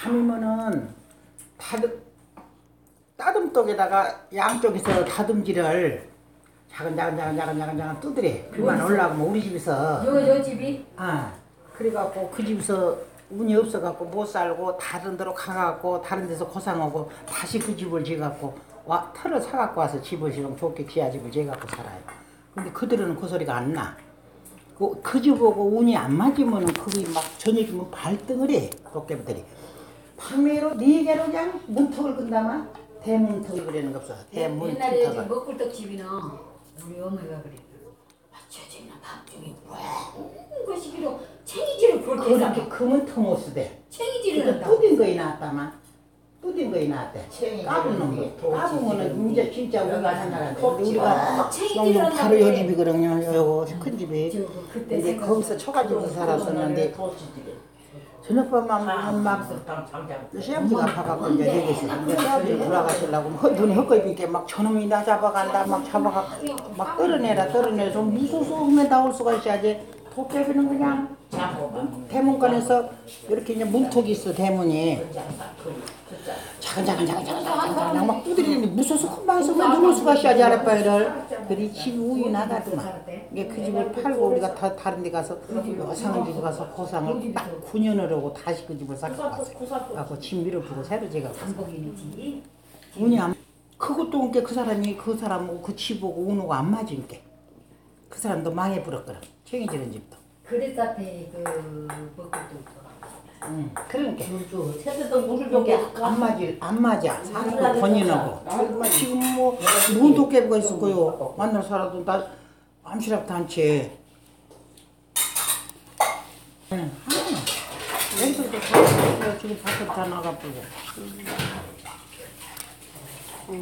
밤이면은 따듬떡에다가 양쪽에서 다듬지를 자근자근 두드려. 비만 올라가면 우리 집에서. 요 집이? 그래갖고 그 집에서 운이 없어갖고 못 살고 다른 데로 가갖고 다른 데서 고상하고 다시 그 집을 지갖고 털을 사갖고 와서 집을 지금 좋게 지하 집을 지갖고 살아요. 근데 그들은 그 소리가 안 나. 그 집하고 운이 안 맞으면은 그게 막 저녁이면 발등을 해. 도깨비들이. 밤에로 4개로 그냥 문턱을 끈다만 대문턱을 그리는 거 없어. 옛날에 대문턱을. 먹불떡 집이는 우리 어머니가 그랬어. 저녁이나 밤중에 그 시기로 챙이질을 그렇게 그렇게 금은 통 없으대. 챙이질을 그러니까 한다고. 뚜딘 거이 나왔다만. 뚜딘 거이 나왔대. 까분 놈이. 까분거는 이제 진짜 우리가 하나라는데. 근데 우리가 너무 바로 요 집이거든요. 요거 큰 집이. 이제 거기서 처가집에서 살았었는데 저녁밥만 막 시험지가 아파갖고 이제 여기서 이제 시험지 돌아가시려고 눈에 헛걸이 비게 막 저놈이 나 잡아간다 막 잡아갖고 막 떨어내서 무서워서 흠에 나올 수가 있어야지. 도깨비는 그냥 대문관에서 이렇게 이제 문턱이 있어. 대문이 자근자근 막 두드리는데 무서워서 금방에서 그냥 누울 수가 있어야지. 아랫바위를 그리 집 우유 나가더만. 이게 그 집을 팔고 우리가 다른 데 가서 여상한 집에 가서 고상을 딱 9년을 하고 다시 그 집을 싹 갔어요. 그래서 집 밀어주고 새로 제가 반복이지. 운이 안 그것도 온게 그 사람이 그 사람하고 그 집하고 운하고 안 맞은 게 그 사람도 망해버렸거든. 챙이지는 집도. 그릇 앞에 그 먹불떡. 그러니까 새들도 물을 이게 먹고 안 맞아. 사람도 번연하고 지금 뭐 무슨 도깨비가 있을 거요. 만날 사람도 나 암시랍도 않지. 여기서도 지금 밖에 다 나가버려.